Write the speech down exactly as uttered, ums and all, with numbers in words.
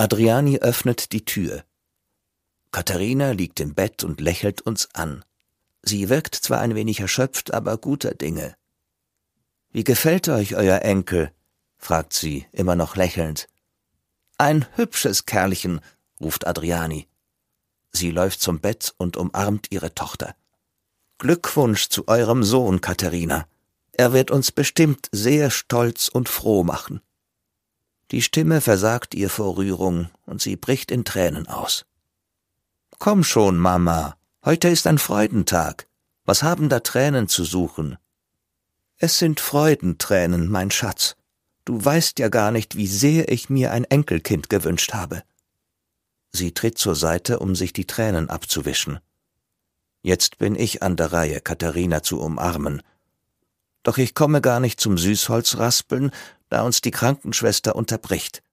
Adriani öffnet die Tür. Katharina liegt im Bett und lächelt uns an. Sie wirkt zwar ein wenig erschöpft, aber guter Dinge. »Wie gefällt euch euer Enkel?« fragt sie, immer noch lächelnd. »Ein hübsches Kerlchen«, ruft Adriani. Sie läuft zum Bett und umarmt ihre Tochter. »Glückwunsch zu eurem Sohn, Katharina. Er wird uns bestimmt sehr stolz und froh machen.« Die Stimme versagt ihr vor Rührung und sie bricht in Tränen aus. »Komm schon, Mama, heute ist ein Freudentag. Was haben da Tränen zu suchen?« »Es sind Freudentränen, mein Schatz. Du weißt ja gar nicht, wie sehr ich mir ein Enkelkind gewünscht habe.« Sie tritt zur Seite, um sich die Tränen abzuwischen. Jetzt bin ich an der Reihe, Katharina zu umarmen. Doch ich komme gar nicht zum Süßholzraspeln, da uns die Krankenschwester unterbricht.